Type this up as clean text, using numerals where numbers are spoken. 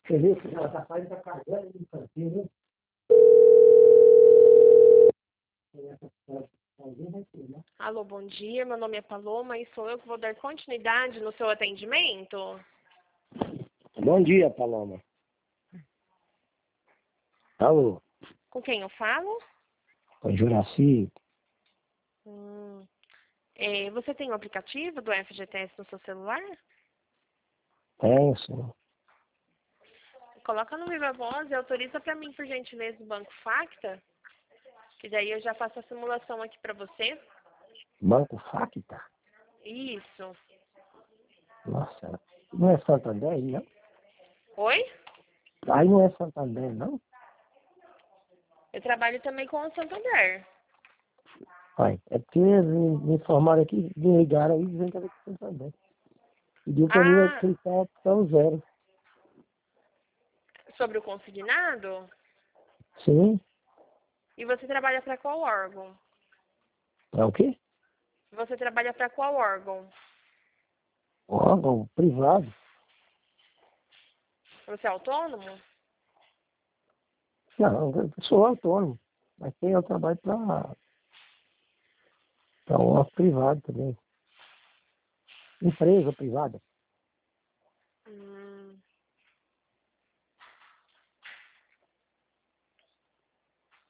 Você vê que ela tá saindo, tá carregando no cantinho, né? Alô, bom dia. Meu nome é Paloma e sou eu que vou dar continuidade no seu atendimento. Bom dia, Paloma. Alô, Com quem eu falo? com Juraci. Você tem o aplicativo do FGTS no seu celular? Tenho, senhor. Coloca no Viva Voz e autoriza para mim, por gentileza, o Banco Facta, que daí eu já faço a simulação aqui para você. Banco Facta? Isso. Nossa, não é Santander aí, não? Oi? Aí não é Santander, não? Eu trabalho também com o Santander. Pai, é porque eles me informaram aqui, me ligaram aí dizendo que era de Santander. Pediu pra mim Ah, clicar a opção 0. sobre o consignado? Sim, E você trabalha para qual órgão? é o quê? Você trabalha para qual órgão? Órgão privado. Você é autônomo? Não, eu sou autônomo, mas eu trabalho para um órgão privado também. Empresa privada.